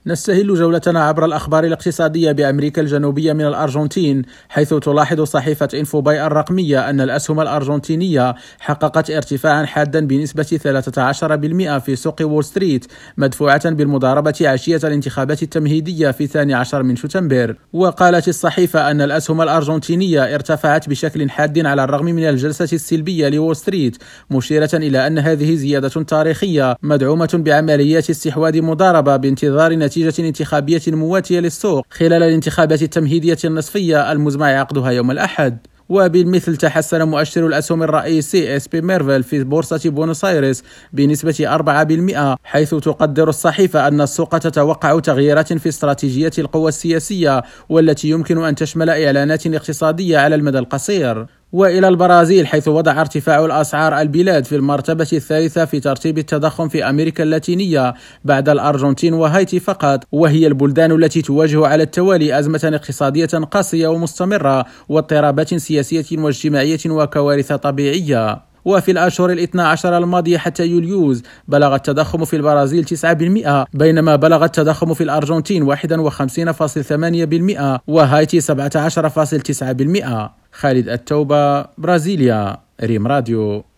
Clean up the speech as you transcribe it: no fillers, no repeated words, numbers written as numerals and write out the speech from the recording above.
نستهل جولتنا عبر الأخبار الاقتصادية بأمريكا الجنوبية من الأرجنتين، حيث تلاحظ صحيفة إنفوباي الرقمية أن الأسهم الأرجنتينية حققت ارتفاعا حادا بنسبة 13% في سوق وول ستريت، مدفوعة بالمضاربة عشية الانتخابات التمهيدية في 12 من شتنبر. وقالت الصحيفة أن الأسهم الأرجنتينية ارتفعت بشكل حاد على الرغم من الجلسة السلبية لوول ستريت، مشيرة إلى أن هذه زيادة تاريخية مدعومة بعمليات استحواذ مضاربة بانتظار نتيجة انتخابية مواتية للسوق خلال الانتخابات التمهيدية النصفية المزمع عقدها يوم الأحد. وبالمثل تحسن مؤشر الأسهم الرئيسي اس بي ميرفل في بورصة بونوس آيرس بنسبة 4%، حيث تقدر الصحيفة أن السوق تتوقع تغييرات في استراتيجية القوى السياسية والتي يمكن أن تشمل إعلانات اقتصادية على المدى القصير. وإلى البرازيل، حيث وضع ارتفاع الأسعار البلاد في المرتبة الثالثة في ترتيب التضخم في أمريكا اللاتينية بعد الأرجنتين وهايتي فقط، وهي البلدان التي تواجه على التوالي أزمة اقتصادية قاسية ومستمرة واضطرابات سياسية واجتماعية وكوارث طبيعية. وفي الأشهر 12 الماضية حتى يوليوز بلغ التضخم في البرازيل 9%، بينما بلغ التضخم في الأرجنتين 51.8% وهايتي 17.9%. خالد التوبة، برازيليا، ريم راديو.